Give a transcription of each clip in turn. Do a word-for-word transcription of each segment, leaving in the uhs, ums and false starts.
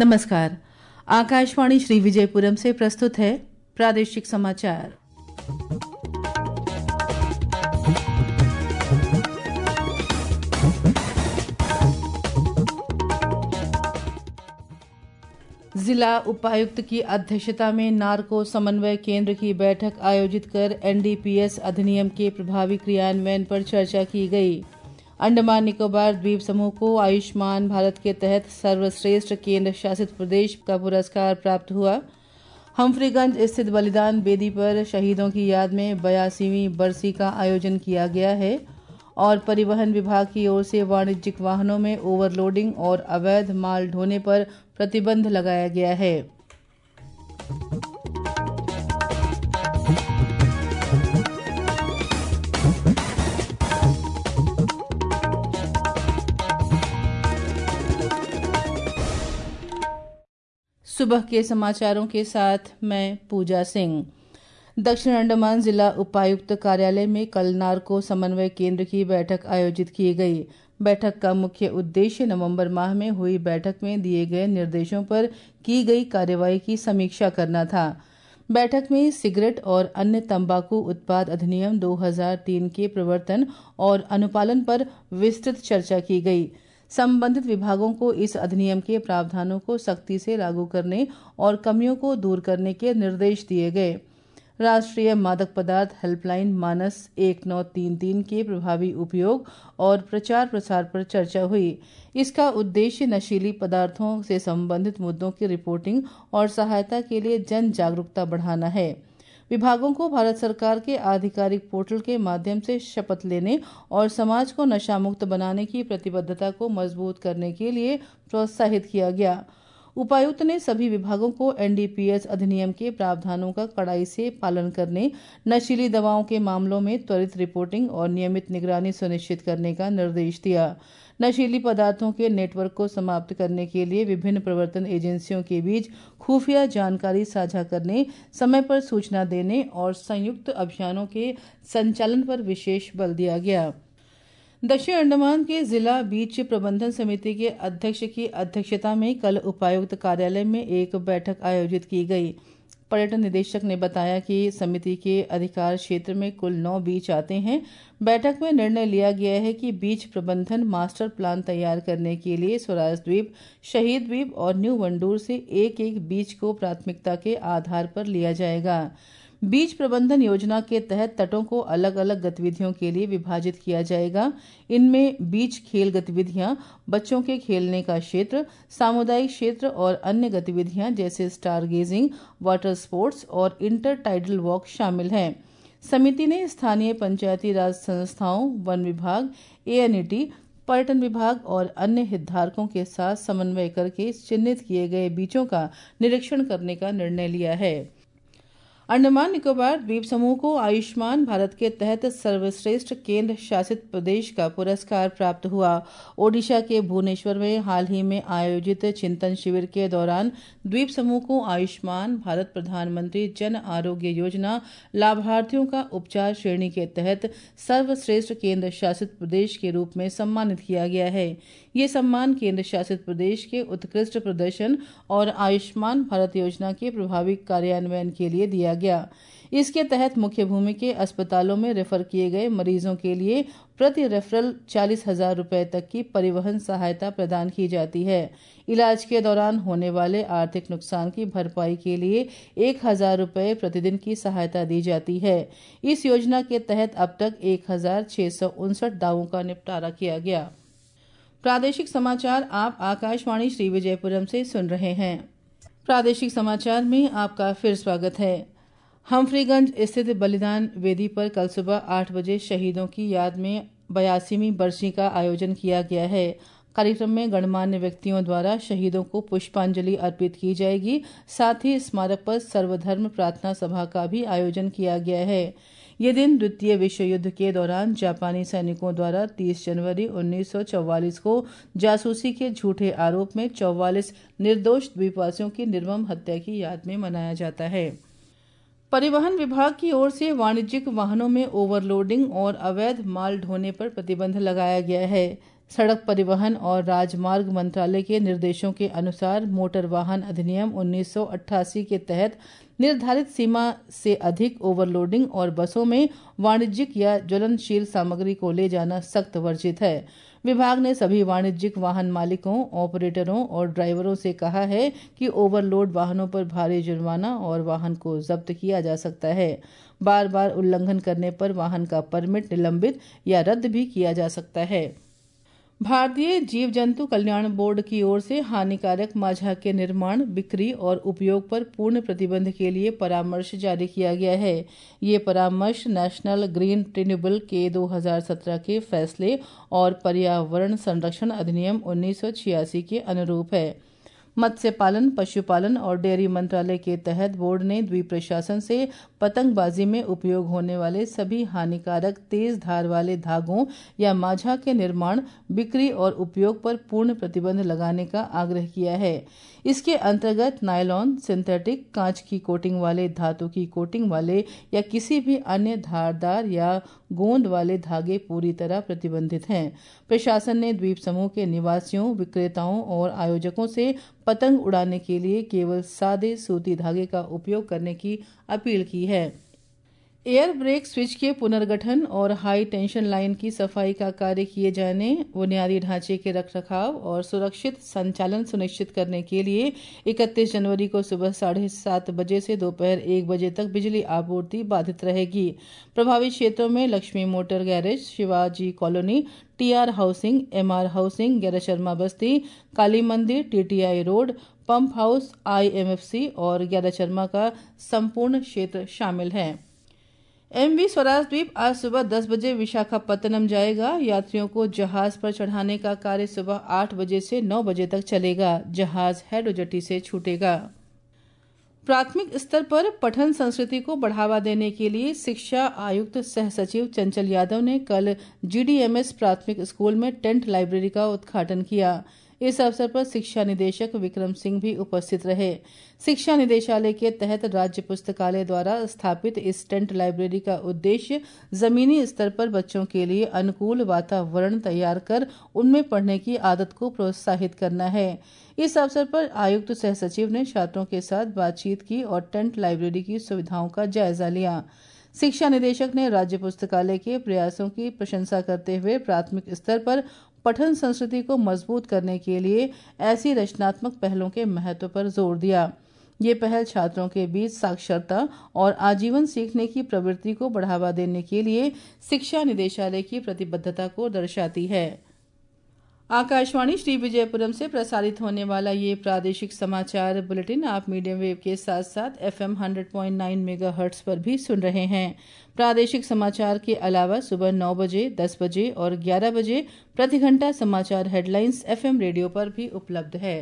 नमस्कार। आकाशवाणी श्री विजयपुरम से प्रस्तुत है प्रादेशिक समाचार। जिला उपायुक्त की अध्यक्षता में नार्को समन्वय केंद्र की बैठक आयोजित कर एन डी पी एस अधिनियम के प्रभावी क्रियान्वयन पर चर्चा की गई। अंडमान निकोबार द्वीप समूह को आयुष्मान भारत के तहत सर्वश्रेष्ठ केंद्र शासित प्रदेश का पुरस्कार प्राप्त हुआ। हम्फ्रीगंज स्थित बलिदान वेदी पर शहीदों की याद में बयासीवीं बरसी का आयोजन किया गया है और परिवहन विभाग की ओर से वाणिज्यिक वाहनों में ओवरलोडिंग और अवैध माल ढोने पर प्रतिबंध लगाया गया है। सुबह के समाचारों के साथ मैं पूजा सिंह। दक्षिण अंडमान जिला उपायुक्त कार्यालय में कल नार्को समन्वय केंद्र की बैठक आयोजित की गई। बैठक का मुख्य उद्देश्य नवंबर माह में हुई बैठक में दिए गए निर्देशों पर की गई कार्रवाई की समीक्षा करना था। बैठक में सिगरेट और अन्य तंबाकू उत्पाद अधिनियम दो हज़ार तीन के प्रवर्तन और अनुपालन पर विस्तृत चर्चा की गई। संबंधित विभागों को इस अधिनियम के प्रावधानों को सख्ती से लागू करने और कमियों को दूर करने के निर्देश दिए गए। राष्ट्रीय मादक पदार्थ हेल्पलाइन मानस एक नौ तीन तीन के प्रभावी उपयोग और प्रचार प्रसार पर चर्चा हुई। इसका उद्देश्य नशीली पदार्थों से संबंधित मुद्दों की रिपोर्टिंग और सहायता के लिए जन जागरूकता बढ़ाना है। विभागों को भारत सरकार के आधिकारिक पोर्टल के माध्यम से शपथ लेने और समाज को नशा मुक्त बनाने की प्रतिबद्धता को मजबूत करने के लिए प्रोत्साहित किया गया। उपायुक्त ने सभी विभागों को एन डी पी एस अधिनियम के प्रावधानों का कड़ाई से पालन करने, नशीली दवाओं के मामलों में त्वरित रिपोर्टिंग और नियमित निगरानी सुनिश्चित करने का निर्देश दिया। नशीली पदार्थों के नेटवर्क को समाप्त करने के लिए विभिन्न प्रवर्तन एजेंसियों के बीच खुफिया जानकारी साझा करने, समय पर सूचना देने और संयुक्त अभियानों के संचालन पर विशेष बल दिया गया। दक्षिण अंडमान के जिला बीच प्रबंधन समिति के अध्यक्ष की अध्यक्षता में कल उपायुक्त कार्यालय में एक बैठक आयोजित की गई। पर्यटन निदेशक ने बताया कि समिति के अधिकार क्षेत्र में कुल नौ बीच आते हैं। बैठक में निर्णय लिया गया है कि बीच प्रबंधन मास्टर प्लान तैयार करने के लिए स्वराज द्वीप, शहीद द्वीप और न्यू वंडूर से एक एक बीच को प्राथमिकता के आधार पर लिया जाएगा। बीच प्रबंधन योजना के तहत तटों को अलग अलग गतिविधियों के लिए विभाजित किया जाएगा। इनमें बीच खेल गतिविधियां, बच्चों के खेलने का क्षेत्र, सामुदायिक क्षेत्र और अन्य गतिविधियां जैसे स्टार गेजिंग, वाटर स्पोर्ट्स और इंटर टाइडल वॉक शामिल हैं। समिति ने स्थानीय पंचायती राज संस्थाओं, वन विभाग, ए एन ई टी, पर्यटन विभाग और अन्य हितधारकों के साथ समन्वय करके चिन्हित किए गए बीचों का निरीक्षण करने का निर्णय लिया है। अंडमान निकोबार द्वीप समूह को आयुष्मान भारत के तहत सर्वश्रेष्ठ केंद्र शासित प्रदेश का पुरस्कार प्राप्त हुआ। ओडिशा के भुवनेश्वर में हाल ही में आयोजित चिंतन शिविर के दौरान द्वीप समूह को आयुष्मान भारत प्रधानमंत्री जन आरोग्य योजना लाभार्थियों का उपचार श्रेणी के तहत सर्वश्रेष्ठ केंद्र शासित प्रदेश के रूप में सम्मानित किया गया है। ये सम्मान केंद्र शासित प्रदेश के उत्कृष्ट प्रदर्शन और आयुष्मान भारत योजना के प्रभावी कार्यान्वयन के लिए दिया गया। इसके तहत मुख्य भूमि के अस्पतालों में रेफर किए गए मरीजों के लिए प्रति रेफरल चालीस हजार रुपए तक की परिवहन सहायता प्रदान की जाती है। इलाज के दौरान होने वाले आर्थिक नुकसान की भरपाई के लिए एक हजार रुपए प्रतिदिन की सहायता दी जाती है। इस योजना के तहत अब तक एक हजार छह सौ उनसठ दावों का निपटारा किया गया। प्रादेशिक समाचार आप आकाशवाणी श्री विजयपुरम से सुन रहे हैं। प्रादेशिक समाचार में आपका फिर स्वागत है। हम्फ्रीगंज स्थित बलिदान वेदी पर कल सुबह आठ बजे शहीदों की याद में बयासीवीं बरसी का आयोजन किया गया है। कार्यक्रम में गणमान्य व्यक्तियों द्वारा शहीदों को पुष्पांजलि अर्पित की जाएगी। साथ ही स्मारक पर सर्वधर्म प्रार्थना सभा का भी आयोजन किया गया है। ये दिन द्वितीय विश्व युद्ध के दौरान जापानी सैनिकों द्वारा तीस जनवरी उन्नीस सौ चौवालीस को जासूसी के झूठे आरोप में चौवालीस निर्दोष द्वीपवासियों की निर्मम हत्या की याद में मनाया जाता है। परिवहन विभाग की ओर से वाणिज्यिक वाहनों में ओवरलोडिंग और अवैध माल ढोने पर प्रतिबंध लगाया गया है। सड़क परिवहन और राजमार्ग मंत्रालय के निर्देशों के अनुसार मोटर वाहन अधिनियम उन्नीस सौ अट्ठासी के तहत निर्धारित सीमा से अधिक ओवरलोडिंग और बसों में वाणिज्यिक या ज्वलनशील सामग्री को ले जाना सख्त वर्जित है। विभाग ने सभी वाणिज्यिक वाहन मालिकों, ऑपरेटरों और ड्राइवरों से कहा है कि ओवरलोड वाहनों पर भारी जुर्माना और वाहन को जब्त किया जा सकता है। बार बार उल्लंघन करने पर वाहन का परमिट निलंबित या रद्द भी किया जा सकता है। भारतीय जीव जंतु कल्याण बोर्ड की ओर से हानिकारक माझा के निर्माण, बिक्री और उपयोग पर पूर्ण प्रतिबंध के लिए परामर्श जारी किया गया है। ये परामर्श नेशनल ग्रीन ट्रिब्यूनल के दो हज़ार सत्रह के फैसले और पर्यावरण संरक्षण अधिनियम उन्नीस सौ छियासी के अनुरूप है। मत्स्य पालन, पशुपालन और डेयरी मंत्रालय के तहत बोर्ड ने द्वीप प्रशासन से पतंगबाजी में उपयोग होने वाले सभी हानिकारक तेज धार वाले धागों या माझा के निर्माण, बिक्री और उपयोग पर पूर्ण प्रतिबंध लगाने का आग्रह किया है। इसके अंतर्गत नायलॉन, सिंथेटिक, कांच की कोटिंग वाले, धातु की कोटिंग वाले या किसी भी अन्य धारदार या गोंद वाले धागे पूरी तरह प्रतिबंधित हैं। प्रशासन ने द्वीप समूह के निवासियों, विक्रेताओं और आयोजकों से पतंग उड़ाने के लिए केवल सादे सूती धागे का उपयोग करने की अपील की है। एयर ब्रेक स्विच के पुनर्गठन और हाई टेंशन लाइन की सफाई का कार्य किए जाने, बुनियादी ढांचे के रखरखाव और सुरक्षित संचालन सुनिश्चित करने के लिए इकतीस जनवरी को सुबह साढ़े सात बजे से दोपहर एक बजे तक बिजली आपूर्ति बाधित रहेगी। प्रभावित क्षेत्रों में Lakshmi motor garage, Shivaji colony, TR housing, MR housing, Gaira Sharma बस्ती, काली मंदिर, TTI road, pump house, IMFC और गैरा शर्मा का संपूर्ण क्षेत्र शामिल है। एमवी स्वराज द्वीप आज सुबह दस बजे विशाखापत्तनम जाएगा। यात्रियों को जहाज पर चढ़ाने का कार्य सुबह आठ बजे से नौ बजे तक चलेगा। जहाज हेड जेटी से छूटेगा। प्राथमिक स्तर पर पठन संस्कृति को बढ़ावा देने के लिए शिक्षा आयुक्त सह सचिव चंचल यादव ने कल जीडीएमएस प्राथमिक स्कूल में टेंट लाइब्रेरी का उद्घाटन किया। इस अवसर पर शिक्षा निदेशक विक्रम सिंह भी उपस्थित रहे। शिक्षा निदेशालय के तहत राज्य पुस्तकालय द्वारा स्थापित इस टेंट लाइब्रेरी का उद्देश्य जमीनी स्तर पर बच्चों के लिए अनुकूल वातावरण तैयार कर उनमें पढ़ने की आदत को प्रोत्साहित करना है। इस अवसर पर आयुक्त सह सचिव ने छात्रों के साथ बातचीत की और टेंट लाइब्रेरी की सुविधाओं का जायजा लिया। शिक्षा निदेशक ने राज्य पुस्तकालय के प्रयासों की प्रशंसा करते हुए प्राथमिक स्तर पर पठन संस्कृति को मजबूत करने के लिए ऐसी रचनात्मक पहलों के महत्व पर जोर दिया। ये पहल छात्रों के बीच साक्षरता और आजीवन सीखने की प्रवृत्ति को बढ़ावा देने के लिए शिक्षा निदेशालय की प्रतिबद्धता को दर्शाती है। आकाशवाणी श्री विजयपुरम से प्रसारित होने वाला ये प्रादेशिक समाचार बुलेटिन आप मीडियम वेव के साथ साथ एफएम सौ पॉइंट नौ मेगाहर्ट्ज पर भी सुन रहे हैं। प्रादेशिक समाचार के अलावा सुबह नौ बजे, दस बजे और ग्यारह बजे प्रति घंटा समाचार हेडलाइंस एफएम रेडियो पर भी उपलब्ध है।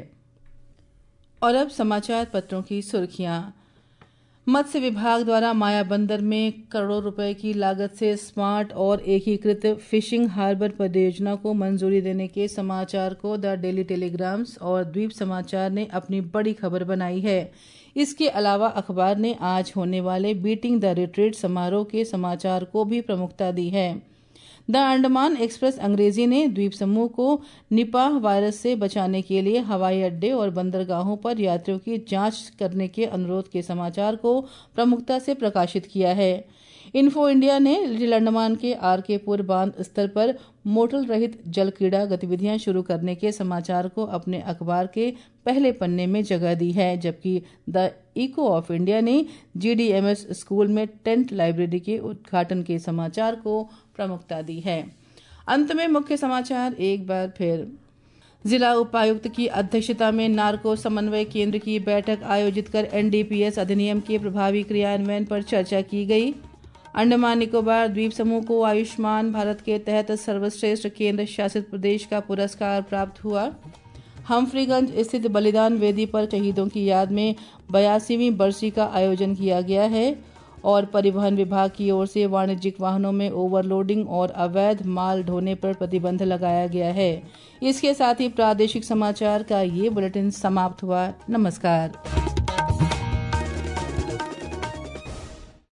और अब समाचार पत्रों की सुर्खियां। मत्स्य विभाग द्वारा माया बंदर में करोड़ों रुपए की लागत से स्मार्ट और एकीकृत फिशिंग हार्बर परियोजना को मंजूरी देने के समाचार को द डेली टेलीग्राम्स और द्वीप समाचार ने अपनी बड़ी खबर बनाई है। इसके अलावा अखबार ने आज होने वाले बीटिंग द रिट्रीट समारोह के समाचार को भी प्रमुखता दी है। द अंडमान एक्सप्रेस अंग्रेजी ने द्वीप समूह को निपाह वायरस से बचाने के लिए हवाई अड्डे और बंदरगाहों पर यात्रियों की जांच करने के अनुरोध के समाचार को प्रमुखता से प्रकाशित किया है। इन्फो इंडिया ने लिटिल अंडमान के आर के पुर बांध स्तर पर मोटर रहित जल क्रीड़ा गतिविधियां शुरू करने के समाचार को अपने अखबार के पहले पन्ने में जगह दी है, जबकि द इको ऑफ इंडिया ने जीडीएमएस स्कूल में टेंट लाइब्रेरी के उद्घाटन के समाचार को प्रमुखता दी है। अंत में मुख्य समाचार एक बार फिर। जिला उपायुक्त की अध्यक्षता में नार्को समन्वय केंद्र की बैठक आयोजित कर एनडीपीएस अधिनियम के प्रभावी क्रियान्वयन पर चर्चा की गई। अंडमान निकोबार द्वीप समूह को आयुष्मान भारत के तहत सर्वश्रेष्ठ केंद्र शासित प्रदेश का पुरस्कार प्राप्त हुआ। हम्फ्रीगंज स्थित बलिदान वेदी पर शहीदों की याद में बयासीवीं बरसी का आयोजन किया गया है। और परिवहन विभाग की ओर से वाणिज्यिक वाहनों में ओवरलोडिंग और अवैध माल ढोने पर प्रतिबंध लगाया गया है। इसके साथ ही प्रादेशिक समाचार का ये बुलेटिन समाप्त हुआ। नमस्कार।